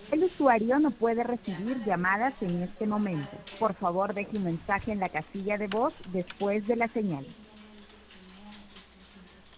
El usuario no puede recibir llamadas en este momento. Por favor, deje un mensaje en la casilla de voz después de la señal.